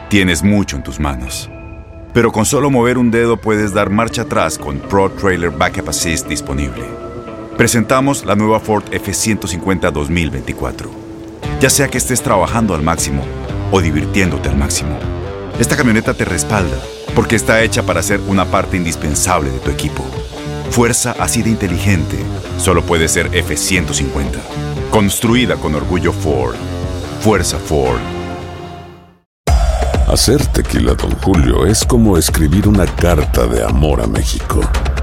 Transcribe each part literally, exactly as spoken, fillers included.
Tienes mucho en tus manos. Pero con solo mover un dedo puedes dar marcha atrás con Pro Trailer Backup Assist disponible. Presentamos la nueva Ford F ciento cincuenta dos mil veinticuatro. Ya sea que estés trabajando al máximo o divirtiéndote al máximo, esta camioneta te respalda porque está hecha para ser una parte indispensable de tu equipo. Fuerza así de inteligente solo puede ser F ciento cincuenta. Construida con orgullo Ford. Fuerza Ford. Hacer tequila Don Julio es como escribir una carta de amor a México.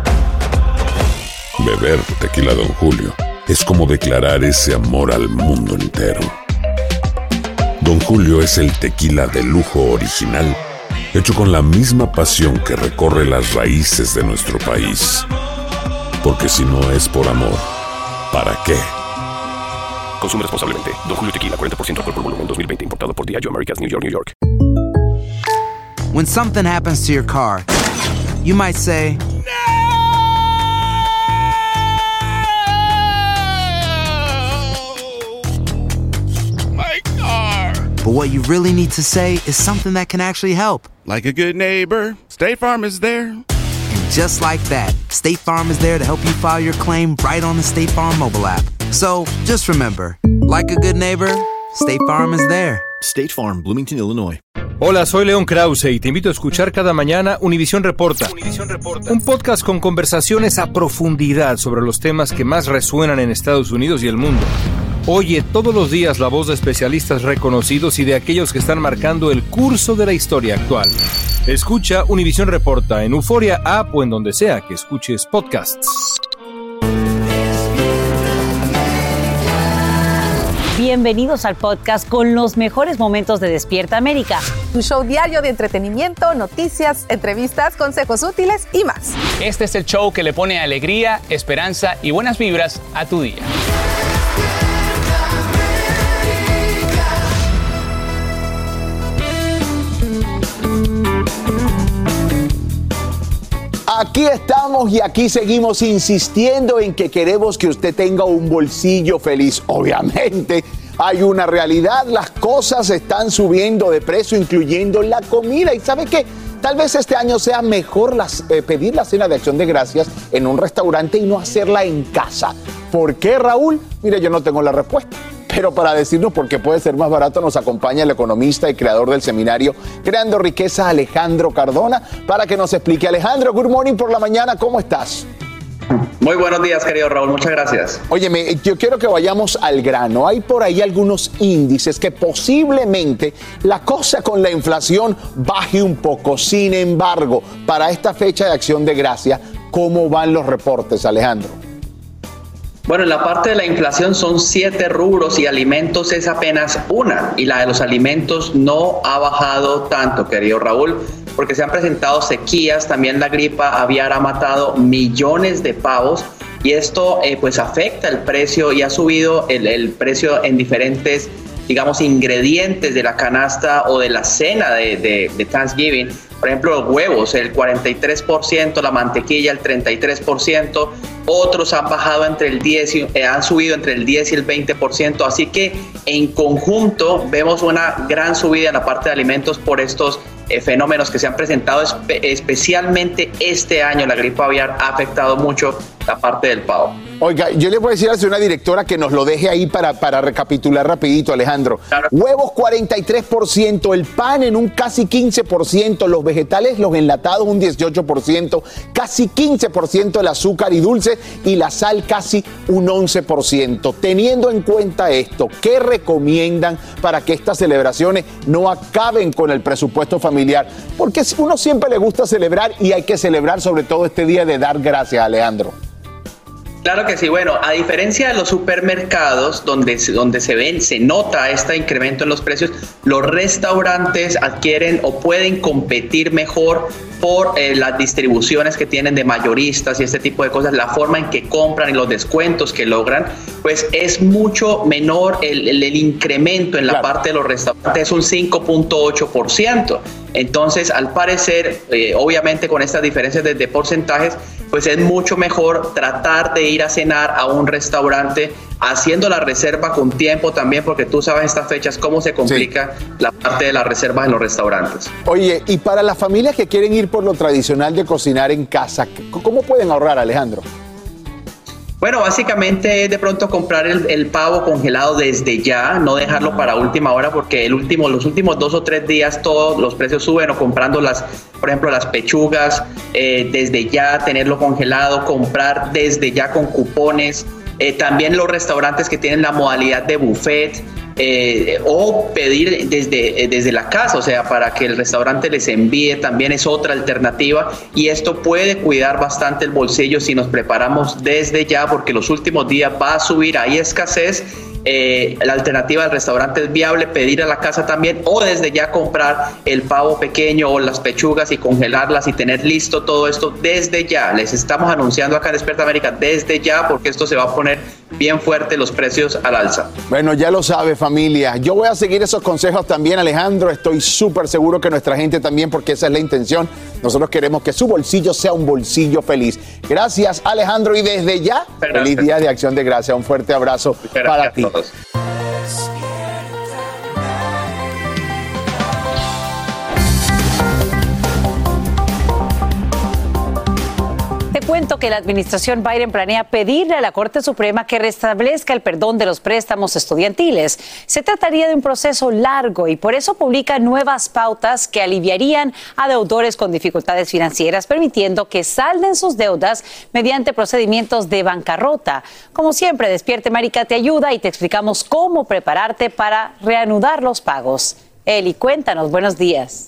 Beber tequila Don Julio es como declarar ese amor al mundo entero. Don Julio es el tequila de lujo original, hecho con la misma pasión que recorre las raíces de nuestro país. Porque si no es por amor, ¿para qué? Consume responsablemente. Don Julio Tequila, cuarenta por ciento alcohol por volumen, dos mil veinte. Importado por Diageo Americas, New York, New York. When something happens to your car, you might say, My car! but what you really need to say is something that can actually help. Like a good neighbor, State Farm is there. And just like that, State Farm is there to help you file your claim right on the State Farm mobile app. So just remember, like a good neighbor, State Farm is there. State Farm, Bloomington, Illinois. Hola, soy León Krause y te invito a escuchar cada mañana Univisión Reporta, Univisión Reporta, un podcast con conversaciones a profundidad sobre los temas que más resuenan en Estados Unidos y el mundo. Oye todos los días la voz de especialistas reconocidos y de aquellos que están marcando el curso de la historia actual. Escucha Univisión Reporta en Euforia App o en donde sea que escuches podcasts. Bienvenidos al podcast con los mejores momentos de Despierta América. Tu show diario de entretenimiento, noticias, entrevistas, consejos útiles y más. Este es el show que le pone alegría, esperanza y buenas vibras a tu día. Aquí estamos y aquí seguimos insistiendo en que queremos que usted tenga un bolsillo feliz. Obviamente hay una realidad, las cosas están subiendo de precio, incluyendo la comida. ¿Y sabe qué? Tal vez este año sea mejor las, eh, pedir la cena de Acción de Gracias en un restaurante y no hacerla en casa. ¿Por qué, Raúl? Mire, yo no tengo la respuesta. Pero para decirnos por qué puede ser más barato, nos acompaña el economista y creador del seminario Creando Riqueza, Alejandro Cardona, para que nos explique. Alejandro, good morning por la mañana, ¿cómo estás? Muy buenos días, querido Raúl, muchas gracias. Óyeme, yo quiero que vayamos al grano. Hay por ahí algunos índices que posiblemente la cosa con la inflación baje un poco. Sin embargo, para esta fecha de Acción de Gracias, ¿cómo van los reportes, Alejandro? Bueno, en la parte de la inflación son siete rubros y alimentos es apenas una. Y la de los alimentos no ha bajado tanto, querido Raúl, porque se han presentado sequías. También la gripa aviar ha matado millones de pavos. Y esto eh, pues afecta el precio y ha subido el, el precio en diferentes, digamos, ingredientes de la canasta o de la cena de, de, de Thanksgiving. Por ejemplo, los huevos, el cuarenta y tres por ciento, la mantequilla, el treinta y tres por ciento. Otros han bajado entre el diez y, eh, han subido entre el diez y el veinte por ciento. Así que en conjunto vemos una gran subida en la parte de alimentos por estos eh, fenómenos que se han presentado, espe- especialmente este año. La gripe aviar ha afectado mucho la parte del pavo. Oiga, yo le voy a decir a una directora que nos lo deje ahí para, para recapitular rapidito, Alejandro. Claro. Huevos cuarenta y tres por ciento, el pan en un casi quince por ciento, los vegetales, los enlatados un dieciocho por ciento, casi quince por ciento el azúcar y dulce y la sal casi un once por ciento. Teniendo en cuenta esto, ¿qué recomiendan para que estas celebraciones no acaben con el presupuesto familiar? Porque uno siempre le gusta celebrar y hay que celebrar sobre todo este día de dar gracias, Alejandro. Claro que sí. Bueno, a diferencia de los supermercados, donde, donde se ven, se nota este incremento en los precios, los restaurantes adquieren o pueden competir mejor por eh, las distribuciones que tienen de mayoristas y este tipo de cosas. La forma en que compran y los descuentos que logran, pues es mucho menor el, el, el incremento en la claro. parte de los restaurantes, es un cinco punto ocho por ciento. Entonces, al parecer, eh, obviamente con estas diferencias de, de porcentajes, pues es mucho mejor tratar de ir a cenar a un restaurante haciendo la reserva con tiempo también, porque tú sabes estas fechas cómo se complica sí. la parte de las reservas en los restaurantes. Oye, y para las familias que quieren ir por lo tradicional de cocinar en casa, ¿cómo pueden ahorrar, Alejandro? Bueno, básicamente de pronto comprar el, el pavo congelado desde ya, no dejarlo para última hora, porque el último, los últimos dos o tres días todos los precios suben, o comprando las, por ejemplo, las pechugas eh, desde ya, tenerlo congelado, comprar desde ya con cupones. Eh, también los restaurantes que tienen la modalidad de buffet, eh, o pedir desde, eh, desde la casa, o sea, para que el restaurante les envíe, también es otra alternativa, y esto puede cuidar bastante el bolsillo si nos preparamos desde ya, porque los últimos días va a subir, hay escasez. Eh, la alternativa del restaurante es viable, pedir a la casa también, o desde ya comprar el pavo pequeño o las pechugas y congelarlas y tener listo todo esto desde ya. Les estamos anunciando acá en Despierta América desde ya, porque esto se va a poner bien fuerte, los precios al alza. Bueno, ya lo sabe, familia. Yo voy a seguir esos consejos también, Alejandro. Estoy súper seguro que nuestra gente también, porque esa es la intención. Nosotros queremos que su bolsillo sea un bolsillo feliz. Gracias, Alejandro, y desde ya, gracias. Feliz Día de Acción de Gracias. Un fuerte abrazo para ti. Te cuento que la administración Biden planea pedirle a la Corte Suprema que restablezca el perdón de los préstamos estudiantiles. Se trataría de un proceso largo y por eso publica nuevas pautas que aliviarían a deudores con dificultades financieras, permitiendo que salden sus deudas mediante procedimientos de bancarrota. Como siempre, Despierte América te ayuda y te explicamos cómo prepararte para reanudar los pagos. Eli, cuéntanos, buenos días.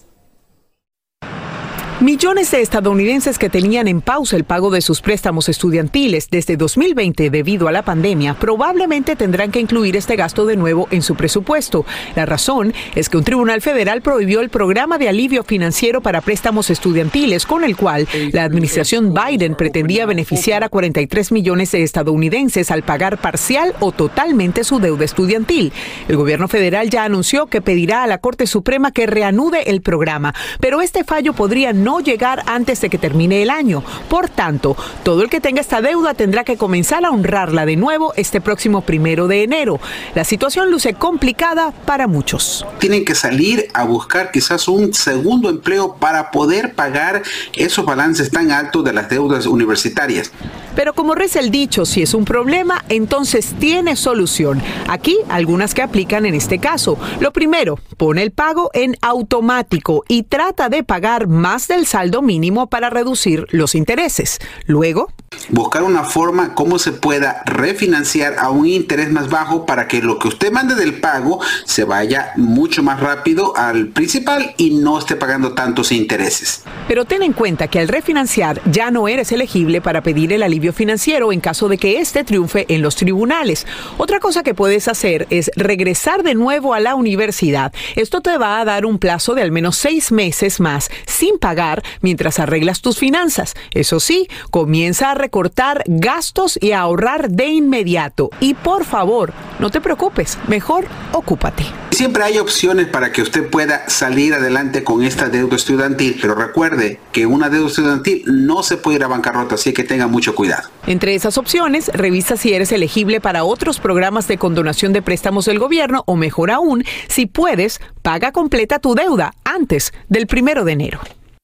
Millones de estadounidenses que tenían en pausa el pago de sus préstamos estudiantiles desde dos mil veinte debido a la pandemia probablemente tendrán que incluir este gasto de nuevo en su presupuesto. La razón es que un tribunal federal prohibió el programa de alivio financiero para préstamos estudiantiles, con el cual la administración Biden pretendía beneficiar a cuarenta y tres millones de estadounidenses al pagar parcial o totalmente su deuda estudiantil. El gobierno federal ya anunció que pedirá a la Corte Suprema que reanude el programa, pero este fallo podría no no llegar antes de que termine el año. Por tanto, todo el que tenga esta deuda tendrá que comenzar a honrarla de nuevo este próximo primero de enero. La situación luce complicada para muchos. Tienen que salir a buscar quizás un segundo empleo para poder pagar esos balances tan altos de las deudas universitarias. Pero como reza el dicho, si es un problema, entonces tiene solución. Aquí algunas que aplican en este caso. Lo primero, pone el pago en automático y trata de pagar más del saldo mínimo para reducir los intereses. Luego, buscar una forma cómo se pueda refinanciar a un interés más bajo para que lo que usted mande del pago se vaya mucho más rápido al principal y no esté pagando tantos intereses. Pero ten en cuenta que al refinanciar ya no eres elegible para pedir el alivio financiero en caso de que éste triunfe en los tribunales. Otra cosa que puedes hacer es regresar de nuevo a la universidad. Esto te va a dar un plazo de al menos seis meses más sin pagar mientras arreglas tus finanzas. Eso sí, comienza a recortar gastos y a ahorrar de inmediato. Y por favor, no te preocupes, mejor ocúpate. Siempre hay opciones para que usted pueda salir adelante con esta deuda estudiantil, pero recuerde que una deuda estudiantil no se puede ir a bancarrota, así que tenga mucho cuidado. Entre esas opciones, revisa si eres elegible para otros programas de condonación de préstamos del gobierno o, mejor aún, si puedes, paga completa tu deuda antes del primero de enero.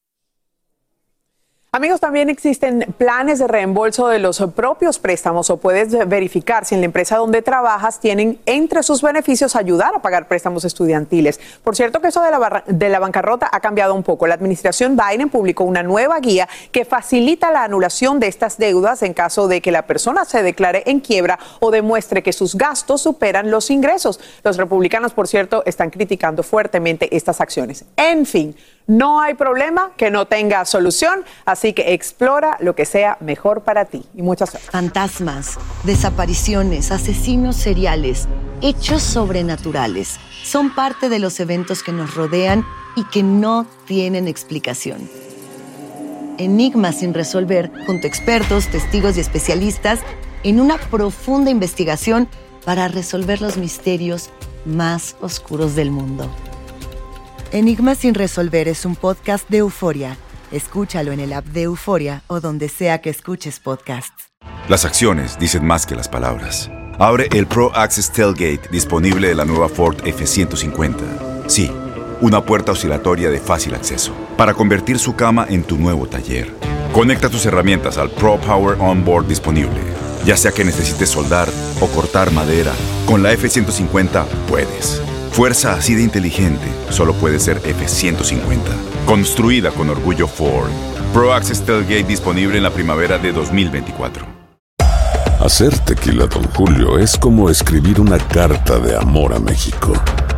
Amigos, también existen planes de reembolso de los propios préstamos o puedes verificar si en la empresa donde trabajas tienen entre sus beneficios ayudar a pagar préstamos estudiantiles. Por cierto que eso de la, de la bancarrota ha cambiado un poco. La administración Biden publicó una nueva guía que facilita la anulación de estas deudas en caso de que la persona se declare en quiebra o demuestre que sus gastos superan los ingresos. Los republicanos, por cierto, están criticando fuertemente estas acciones. En fin, no hay problema que no tenga solución, así que explora lo que sea mejor para ti. Y muchas gracias. Fantasmas, desapariciones, asesinos seriales, hechos sobrenaturales son parte de los eventos que nos rodean y que no tienen explicación. Enigmas sin resolver, junto a expertos, testigos y especialistas, en una profunda investigación para resolver los misterios más oscuros del mundo. Enigma sin resolver es un podcast de Euforia. Escúchalo en el app de Euforia o donde sea que escuches podcasts. Las acciones dicen más que las palabras. Abre el Pro Access Tailgate disponible de la nueva Ford F ciento cincuenta. Sí, una puerta oscilatoria de fácil acceso para convertir su cama en tu nuevo taller. Conecta tus herramientas al Pro Power Onboard disponible. Ya sea que necesites soldar o cortar madera, con la F ciento cincuenta puedes. Fuerza así de inteligente solo puede ser F ciento cincuenta. Construida con orgullo Ford. Pro Access Tailgate disponible en la primavera de dos mil veinticuatro. Hacer tequila Don Julio es como escribir una carta de amor a México.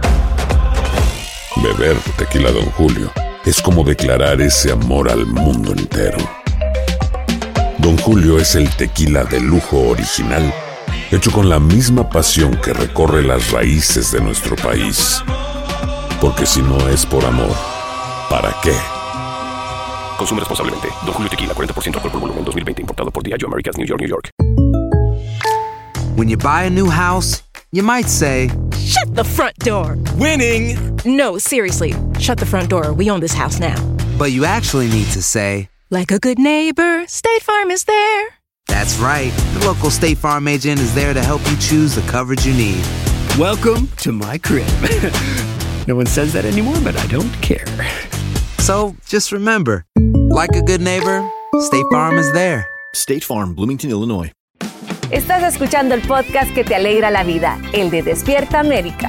Beber tequila Don Julio es como declarar ese amor al mundo entero. Don Julio es el tequila de lujo original, hecho con la misma pasión que recorre las raíces de nuestro país. Porque si no es por amor, ¿para qué? Consume responsablemente. Don Julio Tequila, cuarenta por ciento alcohol por volumen, dos mil veinte. Importado por Diageo Americas, New York, New York. When you buy a new house, you might say, "Shut the front door." Winning. No, seriously. Shut the front door. We own this house now. But you actually need to say, like a good neighbor, State Farm is there. That's right. The local State Farm agent is there to help you choose the coverage you need. Welcome to my crib. No one says that anymore, but I don't care. So just remember, like a good neighbor, State Farm is there. State Farm, Bloomington, Illinois. Estás escuchando el podcast que te alegra la vida, el de Despierta América.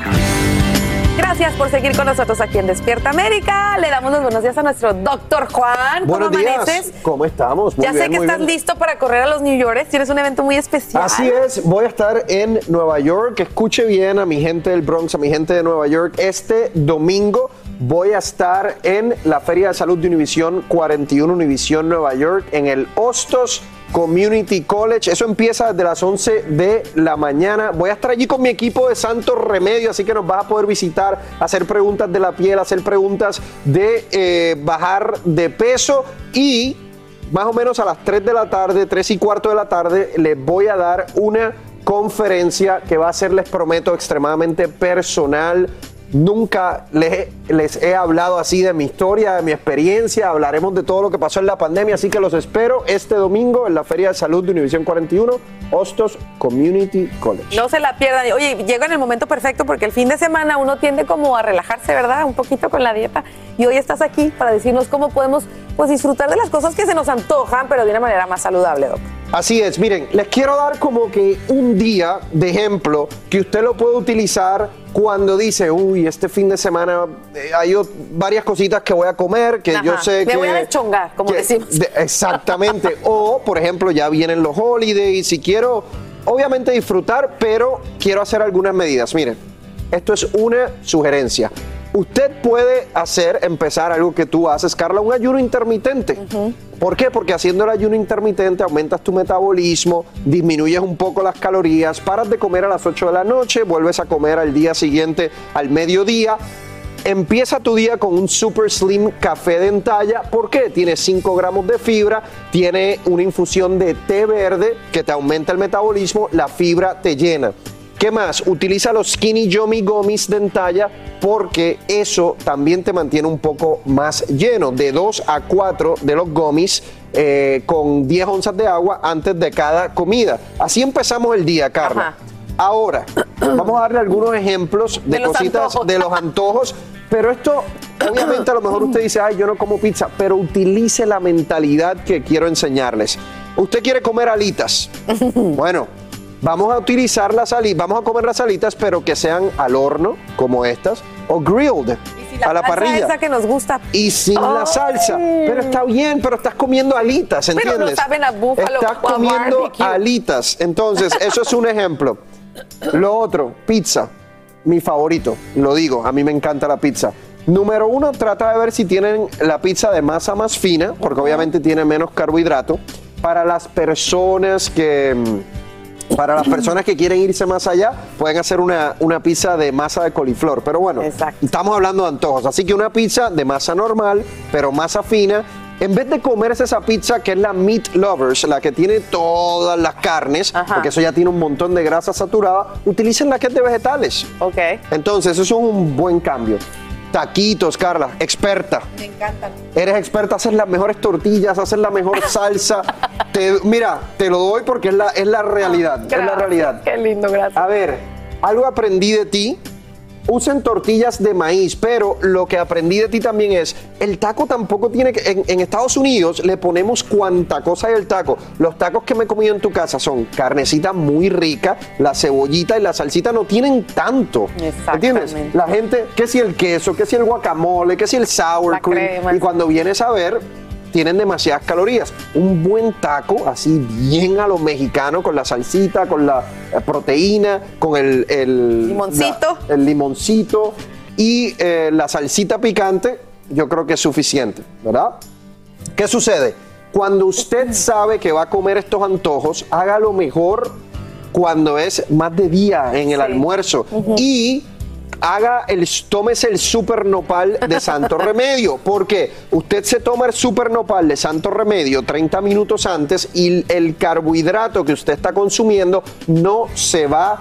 Gracias por seguir con nosotros aquí en Despierta América. Le damos los buenos días a nuestro doctor Juan. ¿Cómo Buenos días. amaneces? ¿Cómo estamos? Muy ya bien, sé que muy estás bien. listo para correr a los New Yorkers. Tienes un evento muy especial. Así es, voy a estar en Nueva York. Escuche bien a mi gente del Bronx, a mi gente de Nueva York. Este domingo voy a estar en la Feria de Salud de Univisión cuarenta y uno, Univisión Nueva York, en el Hostos Community College. Eso empieza desde las once de la mañana. Voy a estar allí con mi equipo de Santo Remedio, así que nos vas a poder visitar, hacer preguntas de la piel, hacer preguntas de eh, bajar de peso, y más o menos a las tres de la tarde, tres y cuarto de la tarde, les voy a dar una conferencia que va a ser, les prometo, extremadamente personal. Nunca les, les he hablado así de mi historia, de mi experiencia. Hablaremos de todo lo que pasó en la pandemia, así que los espero este domingo en la Feria de Salud de Univisión cuarenta y uno, Hostos Community College. No se la pierdan. Oye, llega en el momento perfecto porque el fin de semana uno tiende como a relajarse, ¿verdad? Un poquito con la dieta. Y hoy estás aquí para decirnos cómo podemos, pues, disfrutar de las cosas que se nos antojan, pero de una manera más saludable, Doc. Así es, miren, les quiero dar como que un día de ejemplo que usted lo puede utilizar cuando dice, uy, este fin de semana eh, hay o- varias cositas que voy a comer, que Ajá. yo sé Me que... voy a deschongar, como que- decimos. de- exactamente. O, por ejemplo, ya vienen los holidays y quiero, obviamente, disfrutar, pero quiero hacer algunas medidas. Miren, esto es una sugerencia. Usted puede hacer, empezar algo que tú haces, Carla, un ayuno intermitente. ¿Por qué? Porque haciendo el ayuno intermitente aumentas tu metabolismo, disminuyes un poco las calorías, paras de comer a las ocho de la noche, vuelves a comer al día siguiente al mediodía. Empieza tu día con un Super Slim café de entalla. ¿Por qué? Tiene cinco gramos de fibra, tiene una infusión de té verde que te aumenta el metabolismo, la fibra te llena. ¿Qué más? Utiliza los Skinny Yummy Gummies de entalla porque eso también te mantiene un poco más lleno, de dos a cuatro de los gummies eh, con diez onzas de agua antes de cada comida. Así empezamos el día, Carla. Ajá. Ahora, vamos a darle algunos ejemplos de, De los cositas, antojos. de los antojos, pero esto, obviamente, a lo mejor usted dice, ay, yo no como pizza, pero utilice la mentalidad que quiero enseñarles. Usted quiere comer alitas. Bueno, vamos a utilizar las alitas, vamos a comer las alitas, pero que sean al horno, como estas, o grilled, Y la a la salsa parrilla. esa que nos gusta. Y sin la ¡Ay! salsa. Pero está bien, pero estás comiendo alitas, Pero ¿entiendes? no saben a búfalo Estás o a comiendo barbecue. alitas. Entonces, eso es un ejemplo. Lo otro, pizza. Mi favorito, lo digo, a mí me encanta la pizza. Número uno, trata de ver si tienen la pizza de masa más fina, porque obviamente tiene menos carbohidrato. Para las personas que... Para las personas que quieren irse más allá, pueden hacer una, una pizza de masa de coliflor. Pero bueno, estamos hablando de antojos. Así que una pizza de masa normal, pero masa fina. En vez de comerse esa pizza que es la Meat Lovers, la que tiene todas las carnes, porque eso ya tiene un montón de grasa saturada, utilicen la que es de vegetales. Ok. Entonces, eso es un buen cambio. Taquitos, Carla, experta. Me encantan. Eres experta, haces las mejores tortillas, haces la mejor salsa. Te, mira, te lo doy porque es la, es la realidad. Gracias, es la realidad. Qué lindo, gracias. A ver, algo aprendí de ti. Usen tortillas de maíz, pero lo que aprendí de ti también es, el taco tampoco tiene que, en, en Estados Unidos le ponemos cuanta cosa hay el taco. Los tacos que me he comido en tu casa son carnecita muy rica, la cebollita y la salsita no tienen tanto. ¿Entiendes? La gente, que si el queso, que si el guacamole, que si el sour cream, y cuando vienes a ver, tienen demasiadas calorías. Un buen taco, así bien a lo mexicano, con la salsita, con la proteína, con el... el limoncito. La, el limoncito y eh, la salsita picante, yo creo que es suficiente, ¿verdad? ¿Qué sucede? Cuando usted sabe que va a comer estos antojos, hágalo mejor cuando es más de día en el sí. almuerzo. Uh-huh. Y... haga el, tómese el super nopal de Santo Remedio, porque usted se toma el super nopal de Santo Remedio treinta minutos antes y el carbohidrato que usted está consumiendo no se va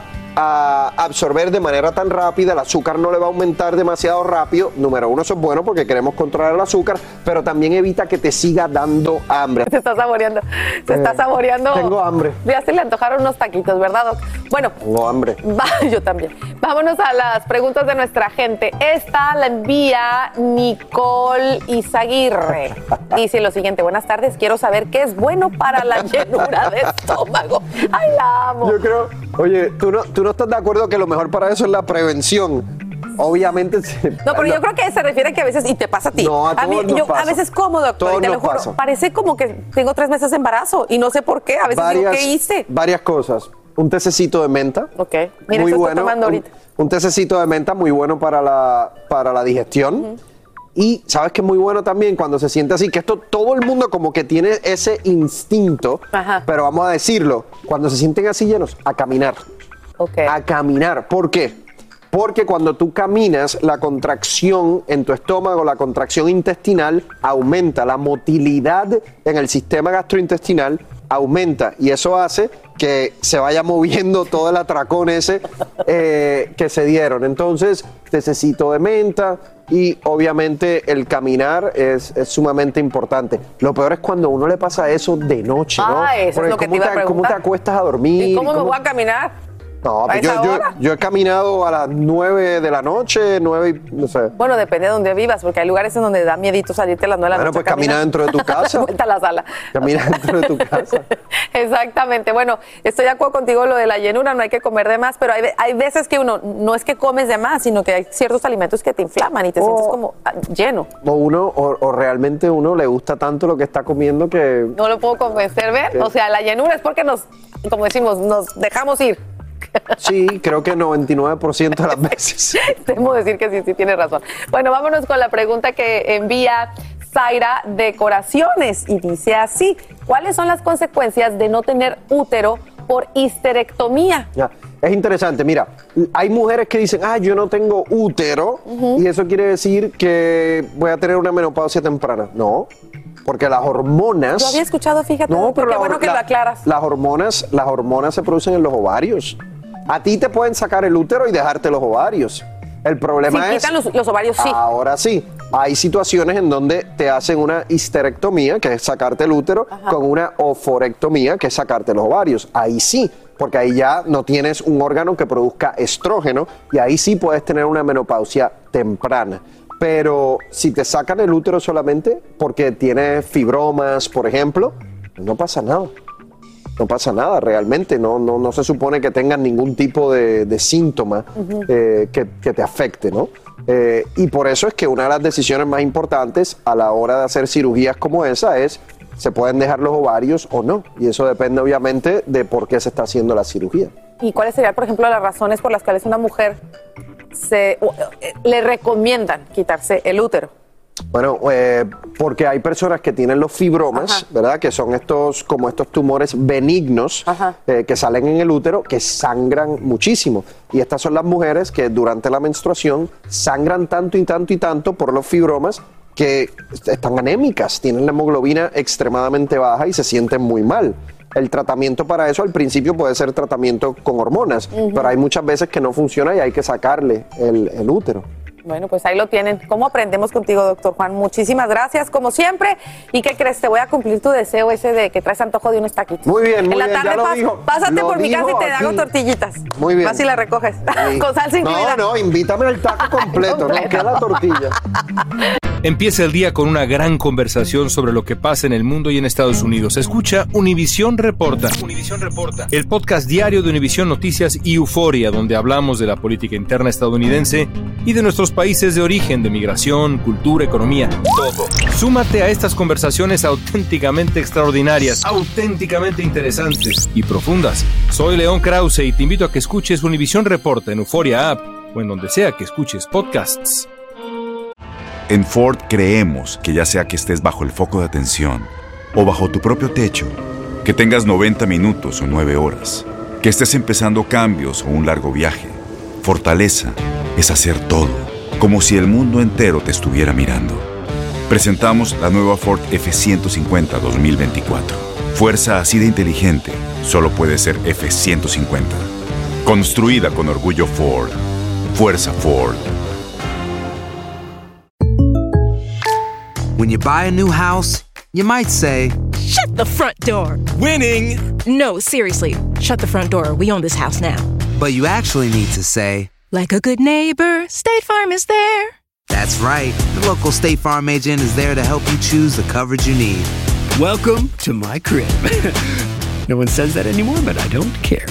a absorber de manera tan rápida, el azúcar no le va a aumentar demasiado rápido. Número uno, eso es bueno porque queremos controlar el azúcar, pero también evita que te siga dando hambre. Se está saboreando, se eh, está saboreando. Tengo hambre. Ya se le antojaron unos taquitos, ¿verdad, Doc? Bueno. Tengo hambre. Va, yo también. Vámonos a las preguntas de nuestra gente. Esta la envía Nicole Izaguirre. Dice lo siguiente: buenas tardes, quiero saber qué es bueno para la llenura de estómago. Ay, la amo. Yo creo, oye, tú no, tú no estás de acuerdo que lo mejor para eso es la prevención. Obviamente. No, pero yo creo que se refiere que a veces, y te pasa a ti. No, a, a mí, yo pasa. a veces como, doctor, Todo y te lo juro, pasa. parece como que tengo tres meses de embarazo y no sé por qué. A veces varias, digo, ¿qué hice? Varias cosas. Un tececito de menta. Ok. Mira, muy esto bueno. estoy tomando ahorita. Un, un tececito de menta muy bueno para la, para la digestión. Uh-huh. Y sabes que es muy bueno también cuando se siente así, que esto todo el mundo como que tiene ese instinto, Ajá. pero vamos a decirlo, cuando se sienten así llenos, a caminar. Okay. A caminar. ¿Por qué? Porque cuando tú caminas, la contracción en tu estómago, la contracción intestinal aumenta, la motilidad en el sistema gastrointestinal aumenta y eso hace que se vaya moviendo todo el atracón ese eh, que se dieron. Entonces, tececito de menta y obviamente el caminar es, es sumamente importante. Lo peor es cuando a uno le pasa eso de noche, ¿no? Ah, eso Porque es lo que ¿cómo te iba a preguntar. ¿Cómo te acuestas a dormir? ¿Y cómo, cómo me voy a caminar? No, pues yo, yo, yo he caminado a las nueve de la noche, nueve, no sé. Bueno, depende de donde vivas, porque hay lugares en donde da miedito salirte a las nueve de la bueno, noche. Bueno, pues camina dentro de tu casa. Vuelta a la sala. Camina dentro de tu casa. Exactamente. Bueno, estoy de acuerdo contigo lo de la llenura, no hay que comer de más, pero hay, hay veces que uno, no es que comes de más, sino que hay ciertos alimentos que te inflaman y te o, sientes como lleno. O uno, o, o realmente uno le gusta tanto lo que está comiendo que... No lo puedo convencer, ¿ver? ¿Qué? O sea, la llenura es porque nos, como decimos, nos dejamos ir. Sí, creo que noventa y nueve por ciento de las veces. Debo decir que sí, sí tienes razón. Bueno, vámonos con la pregunta que envía Zaira Decoraciones y dice así: ¿cuáles son las consecuencias de no tener útero por histerectomía? Ya, es interesante, mira, hay mujeres que dicen, ah, yo no tengo útero, uh-huh. y eso quiere decir que voy a tener una menopausia temprana. No, porque las hormonas... Yo había escuchado, fíjate, no, pero qué la, bueno que la, lo aclaras. Las hormonas, las hormonas se producen en los ovarios. A ti te pueden sacar el útero y dejarte los ovarios. El problema si es... quitan los, los ovarios, sí. Ahora sí. Hay situaciones en donde te hacen una histerectomía, que es sacarte el útero, Ajá. con una oforectomía, que es sacarte los ovarios. Ahí sí, porque ahí ya no tienes un órgano que produzca estrógeno y ahí sí puedes tener una menopausia temprana. Pero si te sacan el útero solamente porque tienes fibromas, por ejemplo, no pasa nada. No pasa nada realmente, no, no, no se supone que tengan ningún tipo de, de síntoma uh-huh. eh, que, que te afecte, ¿no? Eh, y por eso es que una de las decisiones más importantes a la hora de hacer cirugías como esa es, ¿se pueden dejar los ovarios o no? Y eso depende obviamente de por qué se está haciendo la cirugía. ¿Y cuáles serían, por ejemplo, las razones por las cuales una mujer se, le recomiendan quitarse el útero? Bueno, eh, porque hay personas que tienen los fibromas, Ajá. ¿verdad? Que son estos, como estos tumores benignos eh, que salen en el útero, que sangran muchísimo. Y estas son las mujeres que durante la menstruación sangran tanto y tanto y tanto por los fibromas que están anémicas, tienen la hemoglobina extremadamente baja y se sienten muy mal. El tratamiento para eso al principio puede ser tratamiento con hormonas, uh-huh. pero hay muchas veces que no funciona y hay que sacarle el, el útero. Bueno, pues ahí lo tienen. ¿Cómo aprendemos contigo, doctor Juan? Muchísimas gracias, como siempre. ¿Y qué crees? Te voy a cumplir tu deseo ese de que traes antojo de unos taquitos. Muy bien, muy en la bien, tarde ya lo pas- dijo. pásate Lo por mi casa y dijo te hago aquí. tortillitas. Muy bien. Vas y la recoges. Sí. Con salsa incluida. No, no, invítame al taco completo, no que la tortilla. Empieza el día con una gran conversación sobre lo que pasa en el mundo y en Estados Unidos. Escucha Univisión Reporta. Univisión Reporta. El podcast diario de Univisión Noticias y Euforia, donde hablamos de la política interna estadounidense y de nuestros países de origen, de migración, cultura, economía, todo. Súmate a estas conversaciones auténticamente extraordinarias, auténticamente interesantes y profundas. Soy León Krause y te invito a que escuches Univisión Reporta en Euforia App o en donde sea que escuches podcasts. En Ford creemos que ya sea que estés bajo el foco de atención o bajo tu propio techo, que tengas noventa minutos o nueve horas, que estés empezando cambios o un largo viaje, fortaleza es hacer todo, como si el mundo entero te estuviera mirando. Presentamos la nueva Ford F ciento cincuenta dos mil veinticuatro. Fuerza así de inteligente solo puede ser F ciento cincuenta. Construida con orgullo Ford. Fuerza Ford. When you buy a new house, you might say, Shut the front door. Winning. No, seriously. Shut the front door. We own this house now. but you actually need to say, Like a good neighbor, State Farm is there. That's right. The local State Farm agent is there to help you choose the coverage you need. Welcome to my crib. No one says that anymore, but I don't care.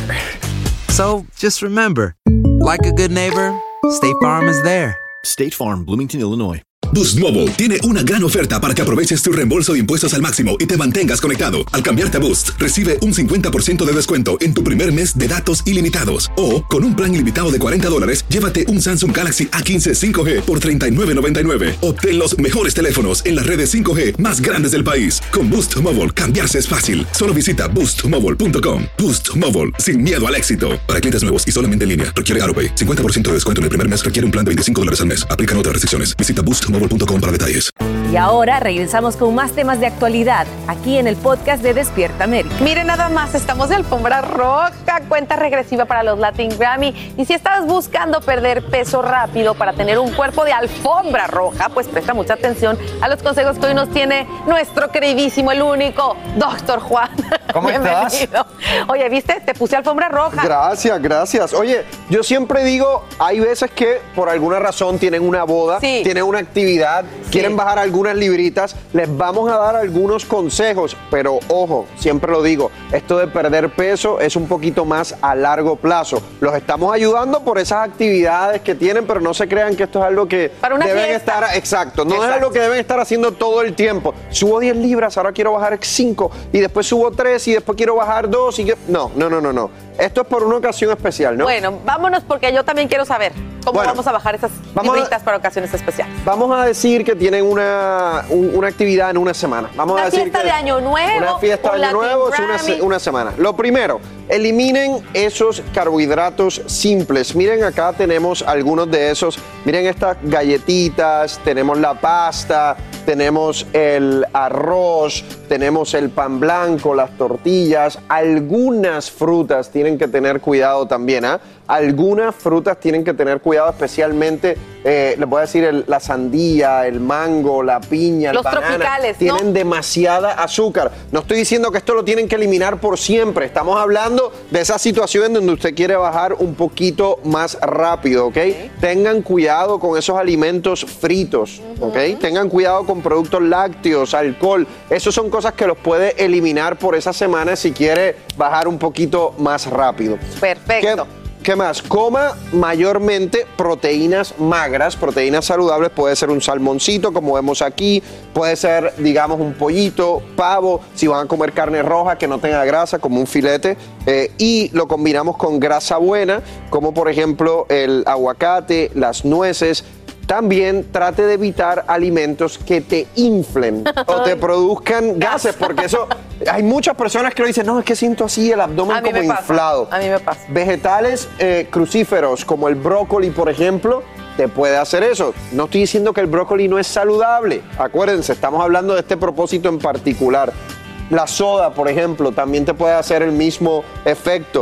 So just remember, like a good neighbor, State Farm is there. State Farm, Bloomington, Illinois. Boost Mobile tiene una gran oferta para que aproveches tu reembolso de impuestos al máximo y te mantengas conectado. Al cambiarte a Boost, recibe un cincuenta por ciento de descuento en tu primer mes de datos ilimitados. O, con un plan ilimitado de cuarenta dólares, llévate un Samsung Galaxy A quince cinco G por treinta y nueve noventa y nueve. Obtén los mejores teléfonos en las redes cinco G más grandes del país. Con Boost Mobile, cambiarse es fácil. Solo visita boost mobile punto com. Boost Mobile, sin miedo al éxito. Para clientes nuevos y solamente en línea, requiere AutoPay. cincuenta por ciento de descuento en el primer mes, requiere un plan de veinticinco dólares al mes. Aplican otras restricciones. Visita boost mobile punto com para detalles. Y ahora regresamos con más temas de actualidad aquí en el podcast de Despierta América. Miren nada más, estamos de alfombra roja, cuenta regresiva para los Latin Grammy. Y si estás buscando perder peso rápido para tener un cuerpo de alfombra roja, pues presta mucha atención a los consejos que hoy nos tiene nuestro queridísimo, el único, doctor Juan. ¿Cómo estás? Bienvenido. Oye, ¿viste? Te puse alfombra roja. Gracias, gracias. Oye, yo siempre digo, hay veces que por alguna razón tienen una boda, Sí. tienen una actividad, Sí. quieren bajar algunas libritas, les vamos a dar algunos consejos, pero ojo, siempre lo digo, esto de perder peso es un poquito más a largo plazo. Los estamos ayudando por esas actividades que tienen, pero no se crean que esto es algo que Para una deben fiesta. estar, exacto, no Exacto. es algo que deben estar haciendo todo el tiempo. Subo diez libras, ahora quiero bajar cinco y después subo tres y después quiero bajar dos y que... no, no, no, no, no. Esto es por una ocasión especial, ¿no? Bueno, vámonos porque yo también quiero saber cómo Bueno, vamos a bajar esas vamos a- libritas para ocasiones especiales. Vamos a decir que tienen una, un- una actividad en una semana. Vamos Una a decir fiesta que de Año Nuevo, Una fiesta un de Año Latin Nuevo es una, Grammy. se- una semana. Lo primero, eliminen esos carbohidratos simples. Miren, acá tenemos algunos de esos. Miren estas galletitas, tenemos la pasta, tenemos el arroz, tenemos el pan blanco, las tortillas. Algunas frutas tienen que tener cuidado también, ¿ah? Algunas frutas tienen que tener cuidado, especialmente, eh, les voy a decir, el- la sandía, el mango, la piña, el Los banana. tropicales, ¿no? Tienen demasiada azúcar. No estoy diciendo que esto lo tienen que eliminar por siempre. Estamos hablando de esa situación donde usted quiere bajar un poquito más rápido, ¿ok? Tengan cuidado con esos alimentos fritos, ¿ok? Tengan cuidado con productos lácteos, alcohol. Esas son cosas que los puede eliminar por esa semana si quiere bajar un poquito más rápido. Perfecto. ¿Qué, qué más? Coma mayormente proteínas magras, proteínas saludables. Puede ser un salmoncito, como vemos aquí. Puede ser, digamos, un pollito, pavo. Si van a comer carne roja que no tenga grasa, como un filete. Eh, y lo combinamos con grasa buena, como por ejemplo el aguacate, las nueces. También trate de evitar alimentos que te inflen o te produzcan gases, porque eso, hay muchas personas que lo dicen, no, es que siento así el abdomen A mí como me pasa, inflado. a mí me pasa. Vegetales eh, crucíferos, como el brócoli, por ejemplo, te puede hacer eso. No estoy diciendo que el brócoli no es saludable. Acuérdense, estamos hablando de este propósito en particular. La soda, por ejemplo, también te puede hacer el mismo efecto.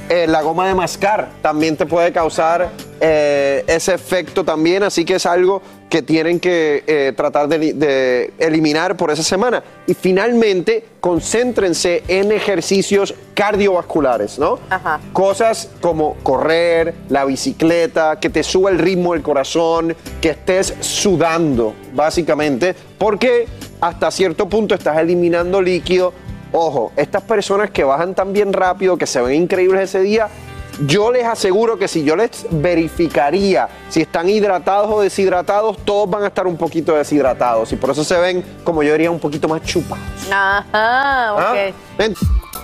Eh, la goma de mascar también te puede causar eh, ese efecto también, así que es algo que tienen que eh, tratar de, de eliminar por esa semana. Y finalmente, concéntrense en ejercicios cardiovasculares, ¿no? Ajá. Cosas como correr, la bicicleta, que te suba el ritmo del corazón, que estés sudando, básicamente, porque hasta cierto punto estás eliminando líquido. Ojo, estas personas que bajan tan bien rápido, que se ven increíbles ese día, yo les aseguro que si yo les verificaría si están hidratados o deshidratados, todos van a estar un poquito deshidratados y por eso se ven, como yo diría, un poquito más chupados. Ajá, ok. ¿Ah? Ven.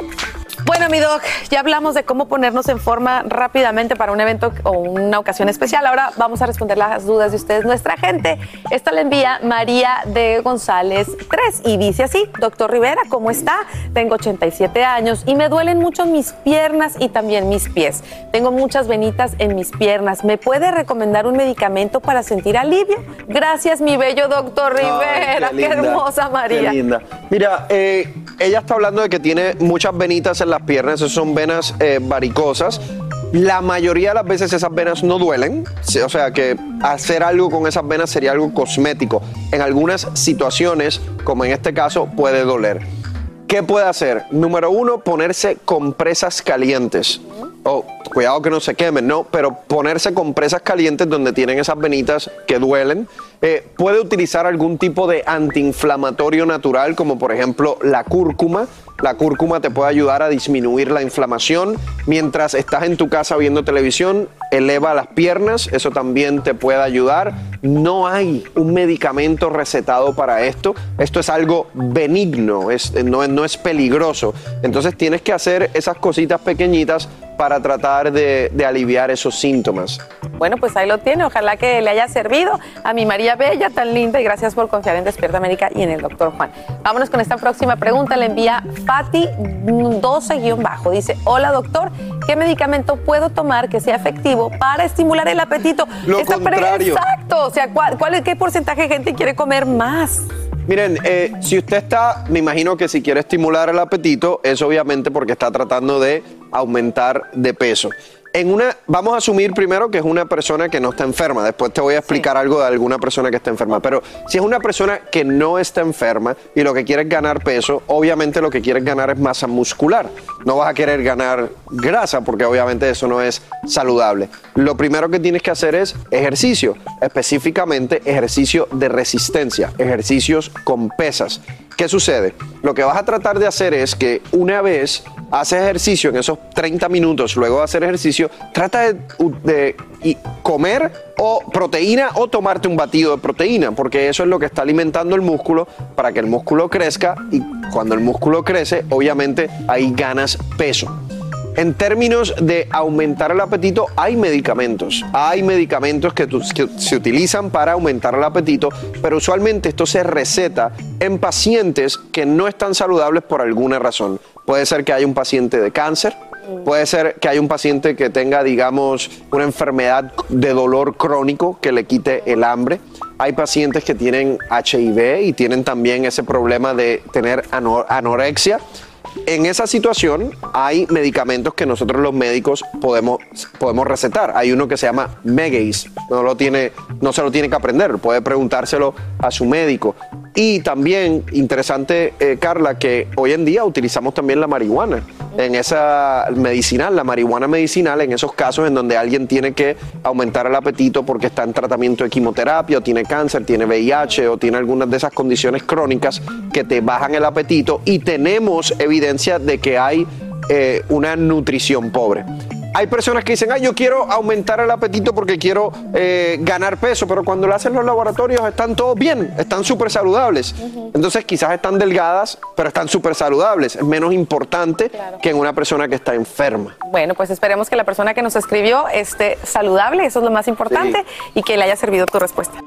Bueno, mi doc, ya hablamos de cómo ponernos en forma rápidamente para un evento o una ocasión especial. Ahora vamos a responder las dudas de ustedes, nuestra gente. Esta la envía María de González tres y dice así: doctor Rivera, ¿cómo está? Tengo ochenta y siete años y me duelen mucho mis piernas y también mis pies. Tengo muchas venitas en mis piernas. ¿Me puede recomendar un medicamento para sentir alivio? Gracias, mi bello doctor Rivera. Ay, qué, qué hermosa María. Qué linda. Mira, eh, ella está hablando de que tiene muchas venitas en las piernas, esas son venas eh, varicosas. La mayoría de las veces esas venas no duelen, o sea que hacer algo con esas venas sería algo cosmético. En algunas situaciones, como en este caso, puede doler. ¿Qué puede hacer? Número uno, ponerse compresas calientes. Oh, cuidado que no se quemen, ¿no? Pero ponerse compresas calientes donde tienen esas venitas que duelen. Eh, puede utilizar algún tipo de antiinflamatorio natural, como por ejemplo la cúrcuma. La cúrcuma te puede ayudar a disminuir la inflamación. Mientras estás en tu casa viendo televisión, eleva las piernas, eso también te puede ayudar. No hay un medicamento recetado para esto. Esto es algo benigno, es, no, no es peligroso. Entonces tienes que hacer esas cositas pequeñitas para tratar de, de aliviar esos síntomas. Bueno, pues ahí lo tiene. Ojalá que le haya servido a mi María Bella, tan linda, y gracias por confiar en Despierta América y en el doctor Juan. Vámonos con esta próxima pregunta. Le envía Fati doce guión bajo. Dice: hola doctor, ¿qué medicamento puedo tomar que sea efectivo para estimular el apetito? Lo Esta contrario. Pre- Exacto. O sea, ¿cuál, cuál, ¿qué porcentaje de gente quiere comer más? Miren, eh, si usted está, me imagino que si quiere estimular el apetito, es obviamente porque está tratando de aumentar de peso. En una, vamos a asumir primero que es una persona que no está enferma. Después te voy a explicar sí. algo de alguna persona que está enferma. Pero si es una persona que no está enferma y lo que quiere es ganar peso, obviamente lo que quieres ganar es masa muscular. No vas a querer ganar grasa porque obviamente eso no es saludable. Lo primero que tienes que hacer es ejercicio, específicamente ejercicio de resistencia, ejercicios con pesas. ¿Qué sucede? Lo que vas a tratar de hacer es que una vez haces ejercicio, en esos treinta minutos luego de hacer ejercicio, trata de, de y comer o proteína o tomarte un batido de proteína, porque eso es lo que está alimentando el músculo para que el músculo crezca, y cuando el músculo crece, obviamente ahí ganas peso. En términos de aumentar el apetito, hay medicamentos. Hay medicamentos que, tu, que se utilizan para aumentar el apetito, pero usualmente esto se receta en pacientes que no están saludables por alguna razón. Puede ser que haya un paciente de cáncer, puede ser que haya un paciente que tenga, digamos, una enfermedad de dolor crónico que le quite el hambre. Hay pacientes que tienen H I V y tienen también ese problema de tener anor- anorexia. En esa situación hay medicamentos que nosotros los médicos podemos, podemos recetar. Hay uno que se llama Megace, no, lo tiene, no se lo tiene que aprender, puede preguntárselo a su médico. Y también, interesante, eh, Carla, que hoy en día utilizamos también la marihuana en esa medicinal, la marihuana medicinal, en esos casos en donde alguien tiene que aumentar el apetito porque está en tratamiento de quimioterapia, o tiene cáncer, tiene V I H o tiene algunas de esas condiciones crónicas que te bajan el apetito, y tenemos evidencia de que hay eh, una nutrición pobre. Hay personas que dicen: ay, yo quiero aumentar el apetito porque quiero eh, ganar peso, pero cuando lo hacen los laboratorios están todos bien, están súper saludables. Uh-huh. Entonces quizás están delgadas, pero están súper saludables. Es menos importante claro. que en una persona que está enferma. Bueno, pues esperemos que la persona que nos escribió esté saludable, eso es lo más importante, sí. y que le haya servido tu respuesta.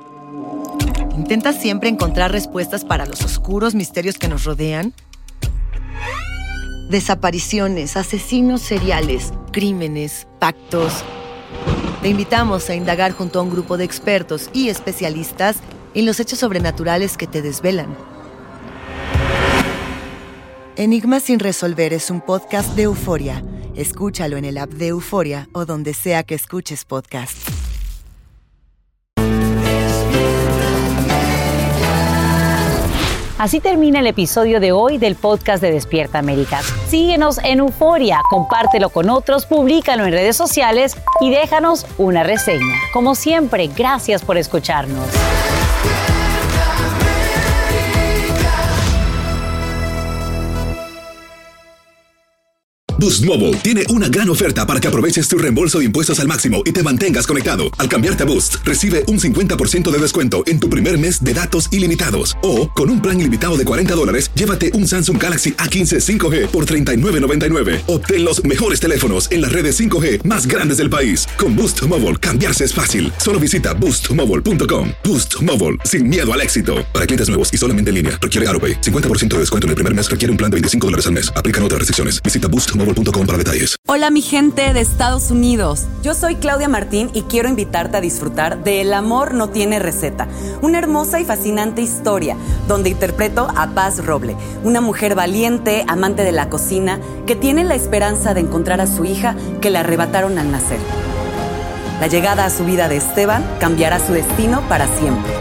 ¿Intentas siempre encontrar respuestas para los oscuros misterios que nos rodean? Desapariciones, asesinos seriales, crímenes, pactos. Te invitamos a indagar junto a un grupo de expertos y especialistas en los hechos sobrenaturales que te desvelan. Enigmas sin resolver es un podcast de Euforia. Escúchalo en el app de Euforia o donde sea que escuches podcast. Así termina el episodio de hoy del podcast de Despierta América. Síguenos en Euforia, compártelo con otros, públicalo en redes sociales y déjanos una reseña. Como siempre, gracias por escucharnos. Boost Mobile tiene una gran oferta para que aproveches tu reembolso de impuestos al máximo y te mantengas conectado. Al cambiarte a Boost, recibe un cincuenta por ciento de descuento en tu primer mes de datos ilimitados. O, con un plan ilimitado de cuarenta dólares, llévate un Samsung Galaxy A quince cinco G por treinta y nueve noventa y nueve. Obtén los mejores teléfonos en las redes cinco G más grandes del país. Con Boost Mobile, cambiarse es fácil. Solo visita boost mobile punto com. Boost Mobile, sin miedo al éxito. Para clientes nuevos y solamente en línea, requiere AutoPay. cincuenta por ciento de descuento en el primer mes, requiere un plan de veinticinco dólares al mes. Aplican otras restricciones. Visita boost mobile punto com para detalles. Hola mi gente de Estados Unidos, yo soy Claudia Martín y quiero invitarte a disfrutar de El amor no tiene receta, una hermosa y fascinante historia donde interpreto a Paz Roble, una mujer valiente, amante de la cocina, que tiene la esperanza de encontrar a su hija que le arrebataron al nacer. La llegada a su vida de Esteban cambiará su destino para siempre.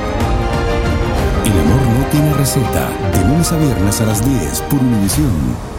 El amor no tiene receta, de lunes a viernes a las diez por Univisión.